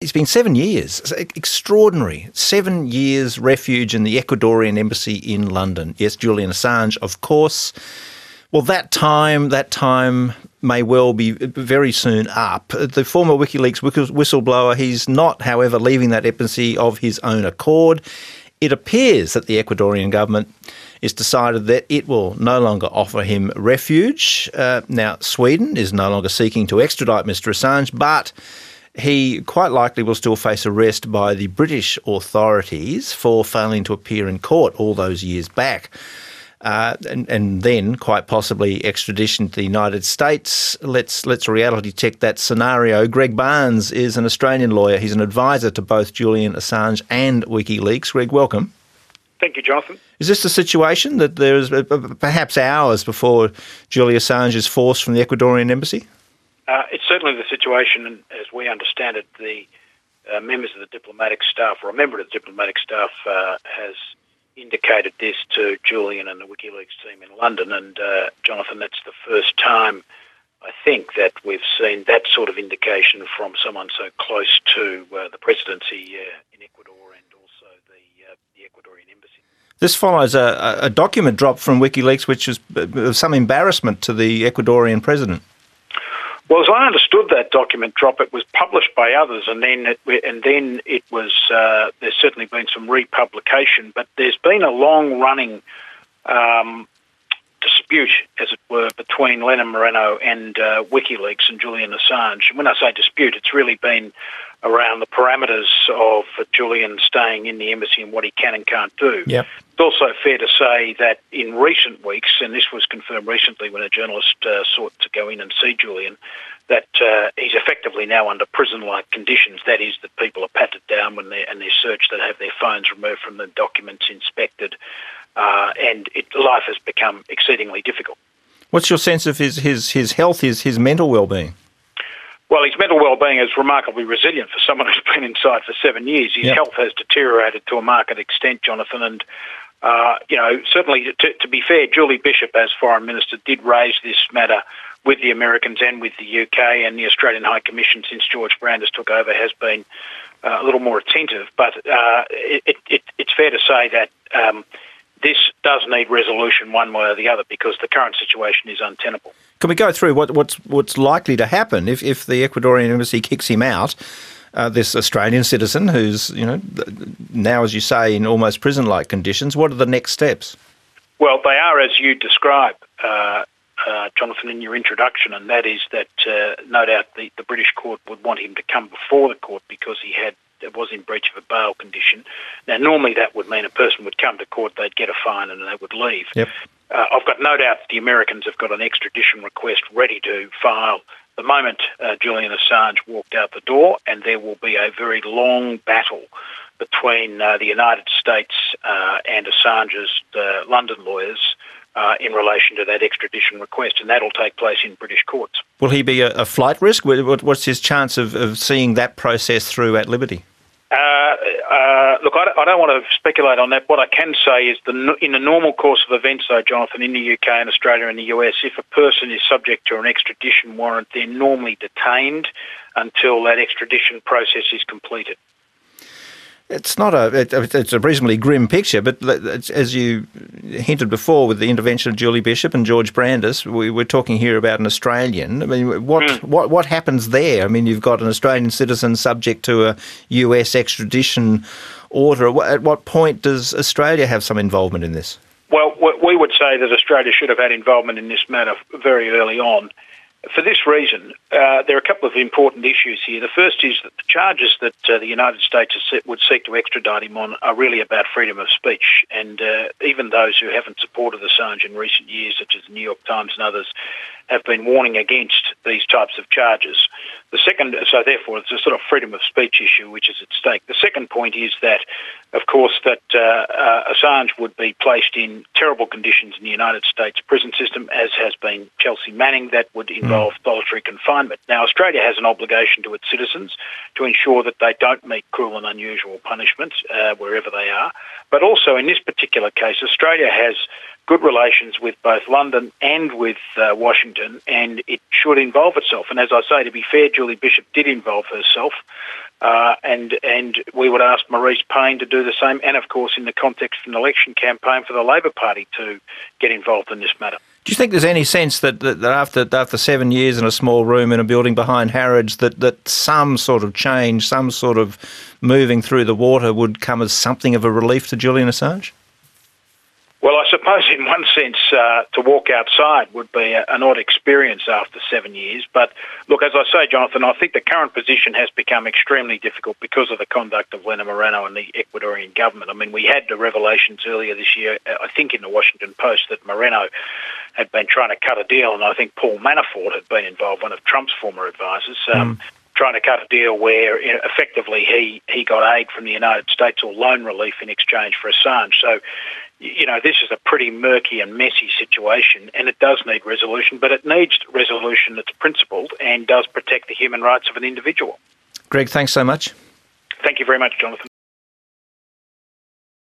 It's been 7 years. It's extraordinary. 7 years refuge in the Ecuadorian embassy in London. Yes, Julian Assange, of course. Well, that time may well be very soon up. The former WikiLeaks whistleblower, he's not, however, leaving that embassy of his own accord. It appears that the Ecuadorian government has decided that it will no longer offer him refuge. Now, Sweden is no longer seeking to extradite Mr. Assange, but he quite likely will still face arrest by the British authorities for failing to appear in court all those years back. And then quite possibly extradition to the United States. Let's reality check that scenario. Greg Barnes is an Australian lawyer. He's an advisor to both Julian Assange and WikiLeaks. Greg, welcome. Thank you, Jonathan. Is this the situation that there's perhaps hours before Julian Assange is forced from the Ecuadorian embassy? It's certainly the situation, and as we understand it, the members of the diplomatic staff, or a member of the diplomatic staff, has indicated this to Julian and the WikiLeaks team in London. And, Jonathan, that's the first time, I think, that we've seen that sort of indication from someone so close to the presidency in Ecuador and also the Ecuadorian embassy. This follows a document dropped from WikiLeaks which was of some embarrassment to the Ecuadorian president. Well, as I understood that document drop, it was published by others, and then it was. There's certainly been some republication, but there's been a long-running dispute, as it were, between Lenin Moreno and WikiLeaks and Julian Assange. And when I say dispute, it's really been around the parameters of Julian staying in the embassy and what he can and can't do. Yep. It's also fair to say that in recent weeks, and this was confirmed recently when a journalist sought to go in and see Julian, that he's effectively now under prison-like conditions. That is, that people are patted down when they're searched, that have their phones removed from the documents inspected, and life has become exceedingly difficult. What's your sense of his health, his mental well-being? Well, his mental well-being is remarkably resilient for someone who's been inside for 7 years. His health has deteriorated to a marked extent, Jonathan, and certainly, to be fair, Julie Bishop, as Foreign Minister, did raise this matter with the Americans and with the UK, and the Australian High Commission, since George Brandis took over, has been a little more attentive. But it's fair to say that this does need resolution one way or the other, because the current situation is untenable. Can we go through what's likely to happen if the Ecuadorian embassy kicks him out? This Australian citizen who's, now, as you say, in almost prison-like conditions. What are the next steps? Well, they are, as you describe, Jonathan, in your introduction, and that is that no doubt the British court would want him to come before the court because it was in breach of a bail condition. Now, normally that would mean a person would come to court, they'd get a fine and they would leave. Yep. I've got no doubt that the Americans have got an extradition request ready to file the moment Julian Assange walked out the door, and there will be a very long battle between the United States and Assange's London lawyers in relation to that extradition request, and that'll take place in British courts. Will he be a flight risk? What's his chance of seeing that process through at liberty? Look, I don't want to speculate on that. What I can say is in the normal course of events, though, Jonathan, in the UK and Australia and the US, if a person is subject to an extradition warrant, they're normally detained until that extradition process is completed. It's a reasonably grim picture, but as you hinted before with the intervention of Julie Bishop and George Brandis, we're talking here about an Australian. I mean, what happens there? I mean, you've got an Australian citizen subject to a US extradition order. At what point does Australia have some involvement in this? Well, we would say that Australia should have had involvement in this matter very early on. For this reason, there are a couple of important issues here. The first is that the charges that the United States would seek to extradite him on are really about freedom of speech. And even those who haven't supported Assange in recent years, such as the New York Times and others, have been warning against these types of charges. The second, so therefore, it's a sort of freedom of speech issue which is at stake. The second point is that, of course, that Assange would be placed in terrible conditions in the United States prison system, as has been Chelsea Manning. That would involve solitary confinement. Now, Australia has an obligation to its citizens to ensure that they don't meet cruel and unusual punishment wherever they are. But also, in this particular case, Australia has good relations with both London and with Washington, and it should involve itself. And as I say, to be fair, Julie Bishop did involve herself. and we would ask Maurice Payne to do the same, and of course in the context of an election campaign for the Labor Party to get involved in this matter. Do you think there's any sense that after 7 years in a small room in a building behind Harrods that some sort of change, some sort of moving through the water would come as something of a relief to Julian Assange? Well, I suppose in one sense to walk outside would be an odd experience after 7 years. But look, as I say, Jonathan, I think the current position has become extremely difficult because of the conduct of Lena Moreno and the Ecuadorian government. I mean, we had the revelations earlier this year, I think in the Washington Post, that Moreno had been trying to cut a deal, and I think Paul Manafort had been involved, one of Trump's former advisors, trying to cut a deal where effectively he got aid from the United States or loan relief in exchange for Assange. So, this is a pretty murky and messy situation, and it does need resolution, but it needs resolution that's principled and does protect the human rights of an individual. Greg, thanks so much. Thank you very much, Jonathan.